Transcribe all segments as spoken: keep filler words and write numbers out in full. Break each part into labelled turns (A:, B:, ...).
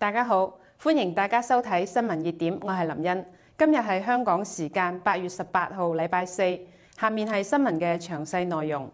A: 大家好，歡迎大家收睇新聞熱點，我係林茵。今日係香港時間八月十八號，禮拜四。下面係新聞嘅詳細內容。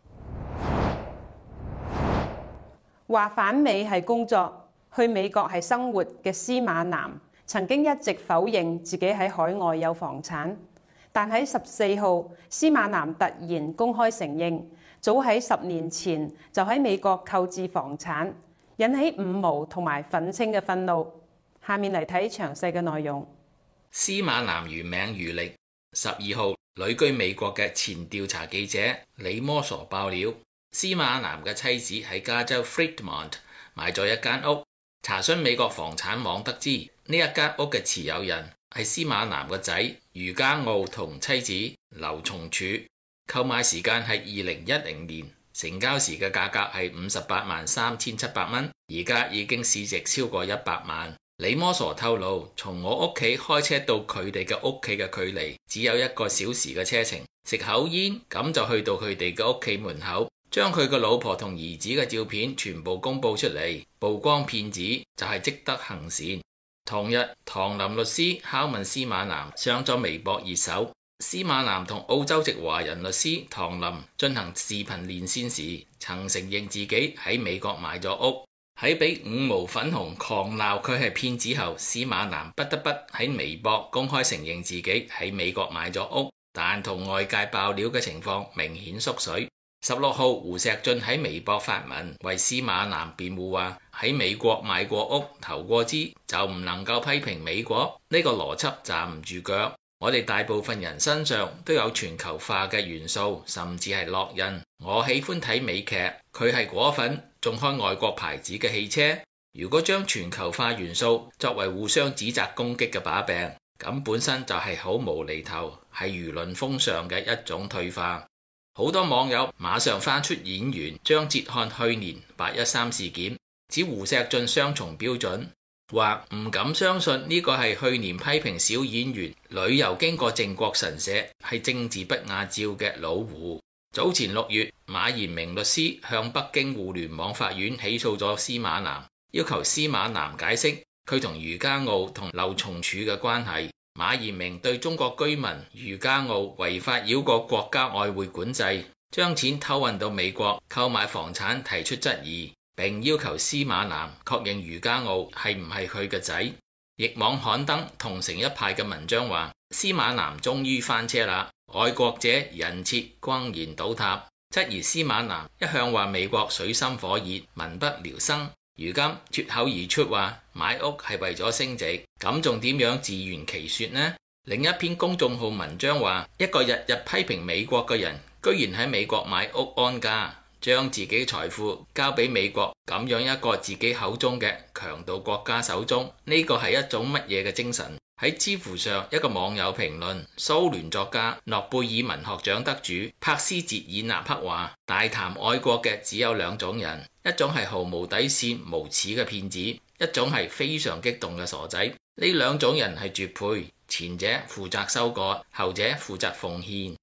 A: 話返美係工作，去美國係生活嘅司馬南，曾經一直否認自己喺海外有房產，但喺十四號，司馬南突然公開承認，早喺十年前就喺美國購置房產，引起五毛同埋憤青嘅憤怒。下面嚟睇詳細嘅內容。
B: 司馬南原名余力，十二號旅居美國嘅前調查記者李摩傻爆料，司馬南嘅妻子喺加州 Fremont 買咗一間屋。查詢美國房產網得知，呢一間屋嘅持有人係司馬南個仔余家傲同妻子劉松柱。購買時間係二零一零年，成交時嘅價格係五十八萬三千七百蚊，而家已經市值超過一百萬。李摩傻透露，從我屋企開車到佢哋嘅屋企嘅距離只有一個小時嘅車程，食口煙咁就去到佢哋嘅屋企門口，將佢個老婆同兒子嘅照片全部公佈出嚟，曝光騙子就係積德行善。同日，唐林律師拷問司馬南上咗微博熱搜，司馬南同澳洲籍華人律師唐林進行視頻連線時，曾承認自己喺美國買咗屋。喺俾五毛粉紅狂鬧佢係騙子後，司馬南不得不喺微博公開承認自己喺美國買咗屋，但同外界爆料嘅情況明顯縮水。十六號，胡錫進喺微博發文為司馬南辯護，話喺美國買過屋投過資就唔能夠批評美國，呢個邏輯站唔住腳。我哋大部分人身上都有全球化嘅元素，甚至係烙印。我喜歡睇美劇，佢係果粉，仲開外國牌子嘅汽車。如果將全球化元素作為互相指責攻擊嘅把柄，咁本身就係好無厘頭，係輿論風尚嘅一種退化。好多網友馬上翻出演員張哲瀚去年八一三事件，指胡錫進雙重標準，話唔敢相信呢個係去年批評小演員旅遊經過靖國神社係政治不雅照嘅老胡。早前六月，馬賢明律師向北京互聯網法院起訴咗司馬南，要求司馬南解釋佢同余家傲同劉松柱嘅關係。馬賢明對中國居民余家傲違法繞過國家外匯管制，將錢偷運到美國購買房產提出質疑，並要求司馬南確認余家傲係唔係佢嘅仔。譯網刊登同城一派嘅文章話，司馬南終於翻車啦，愛國者人設轟然倒塌，質疑司馬南一向話美國水深火熱民不聊生，如今脫口而出話買屋係為咗升值，咁仲點樣自圓其說呢？另一篇公眾號文章話，一個日日批評美國嘅人居然喺美國買屋安家，將自己財富交俾美國咁樣一個自己口中嘅強盜國家手中，呢個係一種乜嘢嘅精神？喺知乎上，一個網友評論，蘇聯作家諾貝爾文學獎得主柏斯捷爾納克話，大談愛國嘅只有兩種人，一種係毫無底線無恥嘅騙子，一種係非常激動嘅傻仔。呢兩種人係絕配，前者負責收割，後者負責奉獻。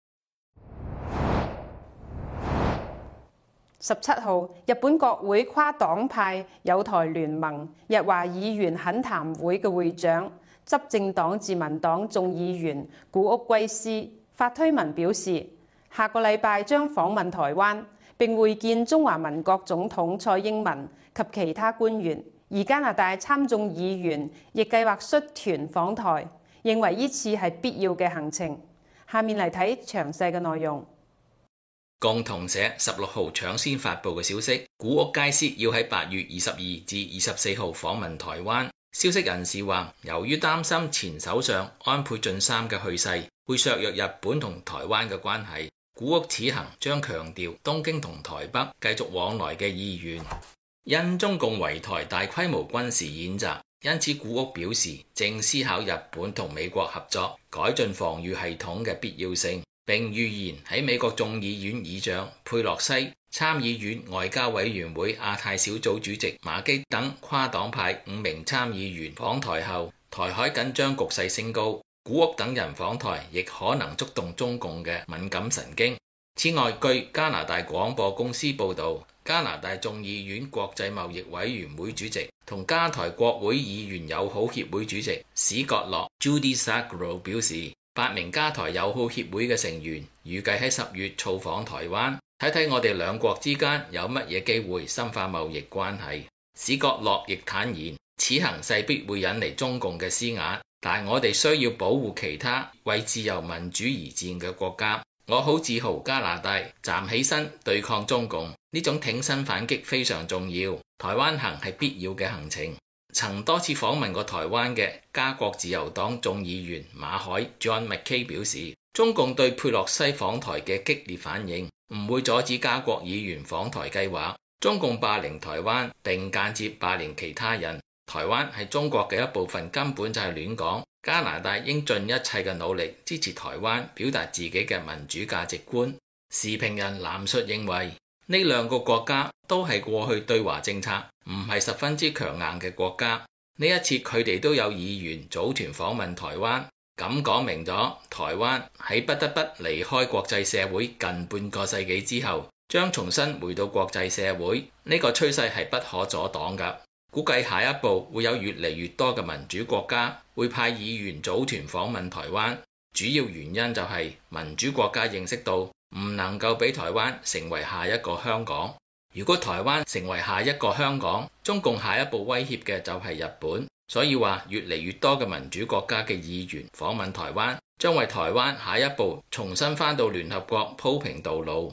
A: 十七號，日本國會跨黨派友台聯盟日華議員懇談會嘅會長、執政黨自民黨眾議員古屋圭司發推文表示，下個禮拜將訪問台灣，並會見中華民國總統蔡英文及其他官員。而加拿大參眾議員亦計劃率團訪台，認為呢次係必要嘅行程。下面嚟睇詳細嘅內容。
B: 共同社十六號搶先發布嘅消息，古屋圭司要喺八月二十二至二十四號訪問台灣。消息人士話，由於擔心前首相安倍晉三嘅去世會削弱日本同台灣嘅關係，古屋此行將強調東京同台北繼續往來嘅意願。因中共圍台大規模軍事演習，因此古屋表示正思考日本同美國合作改進防禦系統嘅必要性，並預言喺美國眾議院議長佩洛西、參議院外交委員會亞太小組主席馬基等跨黨派五名參議員訪台後，台海緊張局勢升高，古屋等人訪台亦可能觸動中共嘅敏感神經。此外，據加拿大廣播公司報導， 加拿大眾議院國際貿易委員會主席同加台國會議員友好協會主席史葛洛 Judy Sagro 表示，八名加台友好協會嘅成員預計喺十月造訪台灣，睇睇我哋兩國之間有乜嘢機會深化貿易關係。史葛洛亦坦言，此行勢必會引嚟中共嘅施壓，但我哋需要保護其他為自由民主而戰嘅國家。我好自豪加拿大站起身對抗中共，呢種挺身反擊非常重要。台灣行係必要嘅行程。曾多次訪問過台灣嘅加國自由黨眾議員馬海 John McKay 表示，中共對佩洛西訪台嘅激烈反應唔會阻止加國議員訪台計劃。中共霸凌台灣並間接霸凌其他人，台灣係中國嘅一部分，根本就係亂講。加拿大應盡一切嘅努力支持台灣表達自己嘅民主價值觀。時評人藍述認為，呢兩個國家都係過去對華政策唔係十分之強硬嘅國家。呢一次佢哋都有議員組團訪問台灣，咁講明咗台灣喺不得不離開國際社會近半個世紀之後，將重新回到國際社會。呢個趨勢係不可阻擋㗎。估計下一步會有越嚟越多嘅民主國家會派議員組團訪問台灣，主要原因就係民主國家認識到唔能夠俾台灣成為下一個香港。如果台灣成為下一個香港，中共下一步威脅嘅就係日本。所以話越嚟越多嘅民主國家嘅議員訪問台灣，將為台灣下一步重新返到聯合國鋪平道路。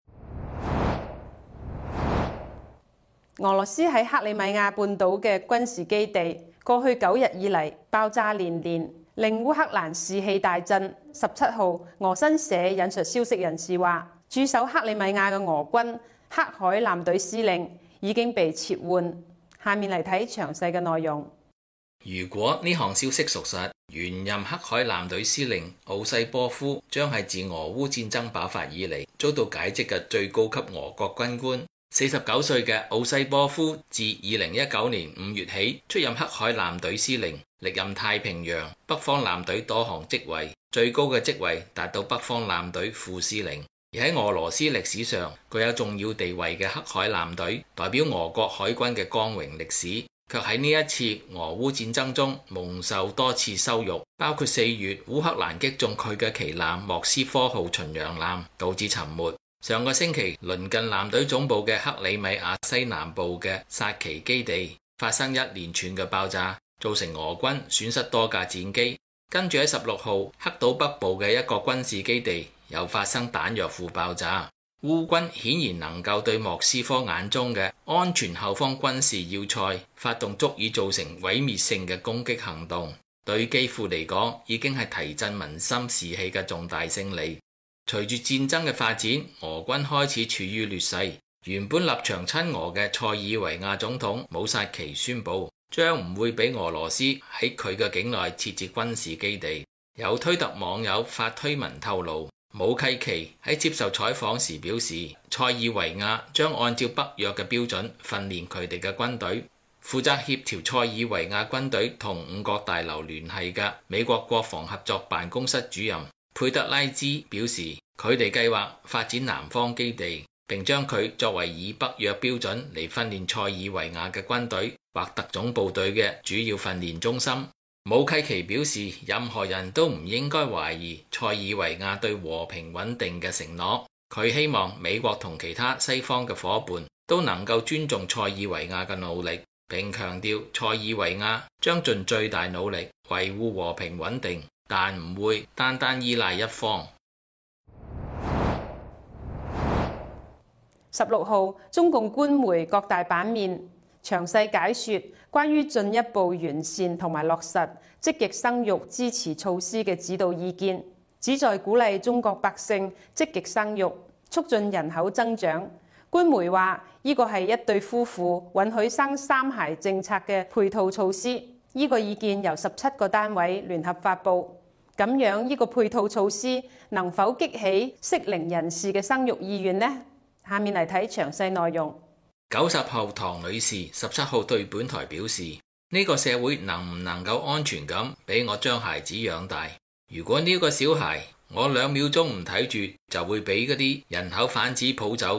A: 俄羅斯喺克里米亞半島嘅軍事基地，過去九日以嚟爆炸連連，令烏克蘭士氣大振。十七號，俄新社引述消息人士話，駐守克里米亞嘅俄軍黑海艦隊司令已經被撤換。下面嚟睇詳細嘅內容。
B: 如果呢項消息屬實，原任黑海艦隊司令奧西波夫將係自俄烏戰爭爆發以嚟遭到解職嘅最高級俄國軍官。四十九歲嘅奧西波夫自二零一九年五月起出任黑海艦隊司令，歷任太平洋、北方艦隊多項職位，最高嘅職位達到北方艦隊副司令。而喺俄羅斯歷史上具有重要地位嘅黑海艦隊，代表俄國海軍嘅光榮歷史，卻喺呢一次俄烏戰爭中蒙受多次羞辱，包括四月烏克蘭擊中佢嘅旗艦莫斯科號巡洋艦，導致沉沒。上個星期，鄰近艦隊總部嘅克里米亞西南部嘅薩奇基地發生一連串嘅爆炸，造成俄軍損失多架戰機。跟住喺十六號，黑島北部嘅一個軍事基地又發生彈藥庫爆炸。烏軍顯然能夠對莫斯科眼中嘅安全後方軍事要塞發動足以造成毀滅性嘅攻擊行動，對基輔嚟講已經係提振民心士氣嘅重大勝利。隨住戰爭嘅發展，俄軍開始處於劣勢。原本立場親俄嘅塞爾維亞總統武薩奇宣布，將唔會俾俄羅斯喺佢嘅境內設置軍事基地。有推特網友發推文透露，武契奇喺接受採訪時表示，塞爾維亞將按照北約嘅標準訓練佢哋嘅軍隊。負責協調塞爾維亞軍隊同五角大樓聯繫嘅美國國防合作辦公室主任佩德拉茲表示，佢哋計劃發展南方基地，並將佢作為以北約標準嚟訓練塞爾維亞嘅軍隊或特種部隊嘅主要訓練中心。武契奇表示，任何人都唔應該懷疑塞爾維亞對和平穩定嘅承諾。佢希望美國同其他西方嘅夥伴都能夠尊重塞爾維亞嘅努力，並強調塞爾維亞將盡最大努力維護和平穩定，但唔會單單依賴一方。
A: 十六號，中共官媒各大版面詳細解說關於進一步完善同埋落實積極生育支持措施嘅指導意見，旨在鼓勵中國百姓積極生育，促進人口增長。官媒話，呢個係一對夫婦允許生三孩政策嘅配套措施。呢個意見由十七個單位聯合發布。咁樣呢個配套措施能否激起適齡人士嘅生育意願呢？下面嚟睇詳細內容。
B: 九十後唐女士十七號對本台表示，呢個社會能唔能夠安全咁俾我將孩子養大？如果呢個小孩我兩秒鐘唔睇住就會俾嗰啲人口販子抱走嘅，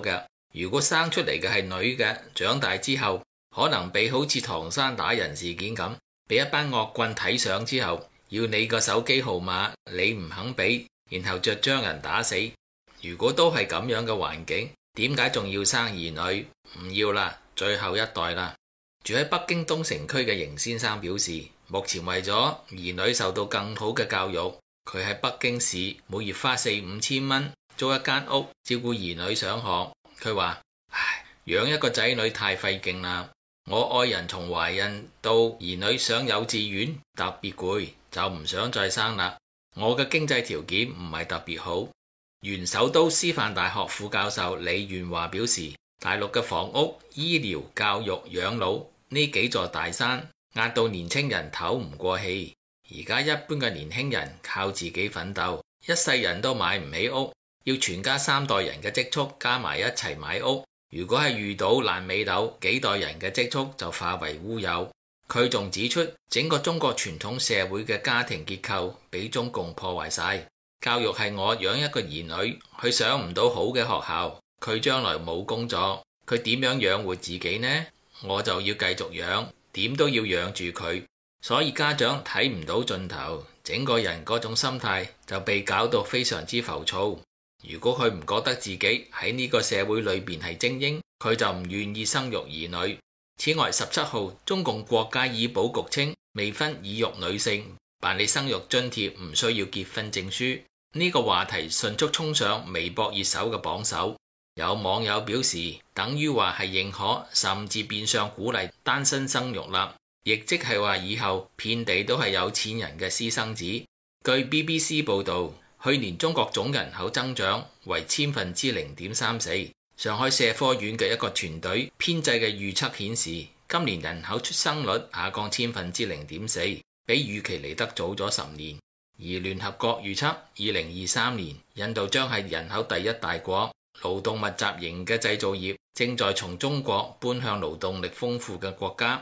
B: 如果生出嚟嘅係女嘅，長大之後可能被好似唐山打人事件咁，俾一班惡棍睇上之後，要你個手機號碼，你唔肯俾，然後就將人打死。如果都係咁樣嘅環境，點解仲要生兒女？唔要啦，最後一代啦。住喺北京東城區嘅邢先生表示，目前為咗兒女受到更好嘅教育，佢喺北京市每月花四五千蚊租一間屋照顧兒女上學。佢話：唉，養一個仔女太費勁啦。我愛人從懷孕到兒女上幼稚園特別攰，就唔想再生啦。我嘅經濟條件唔係特別好。原首都師範大學副教授李元華表示，大陸嘅房屋、醫療、教育、養老呢幾座大山壓到年輕人唞唔過氣。而家一般嘅年輕人靠自己奮鬥，一世人都買唔起屋，要全家三代人嘅積蓄加埋一齊買屋。如果係遇到爛尾樓，幾代人嘅積蓄就化為烏有。佢仲指出，整個中國傳統社會嘅家庭結構俾中共破壞晒。教育係我養一個兒女，佢上唔到好嘅學校，佢將來冇工作，佢點樣養活自己呢？我就要繼續養，點都要養住佢。所以家長睇唔到盡頭，整個人嗰種心態就被搞到非常之浮躁。如果佢唔覺得自己喺呢個社會裏邊係精英，佢就唔願意生育兒女。此外，十七號中共國家醫保局稱，未婚已育女性辦理生育津貼唔需要結婚證書。呢個話題迅速衝上微博熱搜嘅榜首。有網友表示，等於話係認可，甚至變相鼓勵單身生育啦，亦即係話以後遍地都係有錢人嘅私生子。據 B B C 報道，去年中國總人口增長為千分之零點三四。上海社科院嘅一個團隊編製嘅預測顯示，今年人口出生率下降千分之零點四，比預期嚟得早咗十年。而聯合國預測，二零二三年印度將係人口第一大國，勞動密集型嘅製造業正在從中國搬向勞動力豐富嘅國家。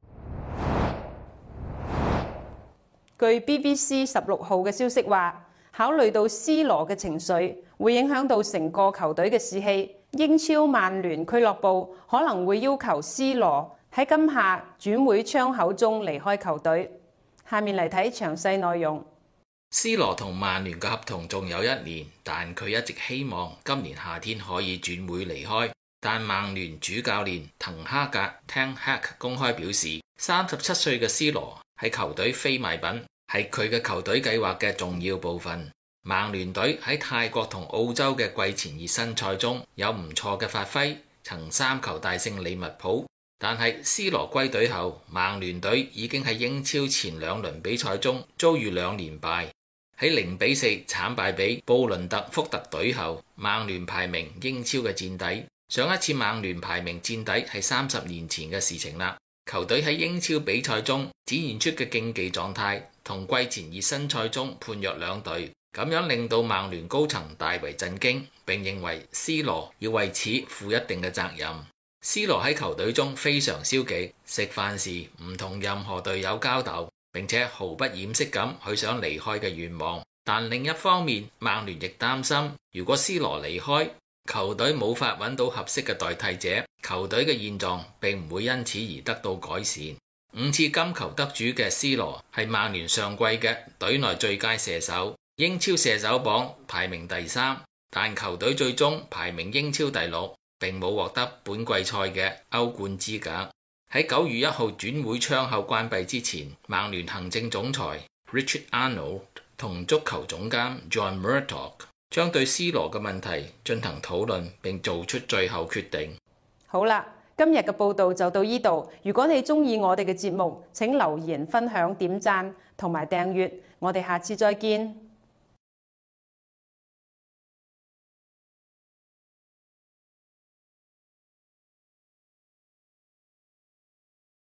A: 據 B B C 十六號嘅消息話，考慮到 C 羅嘅情緒會影響到成個球隊嘅士氣，英超曼聯俱樂部可能會要求 C 羅喺今夏轉會窗口中離開球隊。下面嚟睇詳細內容。
B: C 羅同曼聯嘅合同仲有一年，但佢一直希望今年夏天可以轉會離開。但曼聯主教練滕哈格 Ten Hag 公開表示，三十七歲嘅 C 羅係球隊非賣品，係佢嘅球隊計劃嘅重要部分。曼聯隊喺泰國同澳洲嘅季前熱身賽中有唔錯嘅發揮，曾三球大勝利物浦。但係 C 羅歸隊後，曼聯隊已經喺英超前兩輪比賽中遭遇兩連敗。喺零比四慘敗俾布倫特福特隊後，曼聯排名英超嘅墊底。上一次曼聯排名墊底係三十年前嘅事情啦。球隊喺英超比賽中展現出嘅競技狀態同季前熱身賽中判若兩隊，咁樣令到曼聯高層大為震驚，並認為 C 羅要為此負一定嘅責任。C 羅喺球隊中非常消極，食飯時唔同任何隊友交流，並且毫不掩飾咁佢想離開嘅願望。但另一方面，曼聯亦擔心，如果 C 羅離開，球隊冇法揾到合適嘅代替者，球隊嘅現狀並唔會因此而得到改善。五次金球得主嘅 C 羅係曼聯上季嘅隊內最佳射手，英超射手榜排名第三，但球隊最終排名英超第六，並冇獲得本季賽嘅歐冠資格。喺九月一號轉會窗口關閉之前，曼聯行政總裁 Richard Arnold 同足球總監 John Murtough 將對 C 羅嘅問題進行討論，並做出最後決定。
A: 好啦，今日嘅報道就到呢度。如果你鍾意我哋嘅節目，請留言、分享、點讚同埋訂閱。我哋下次再見。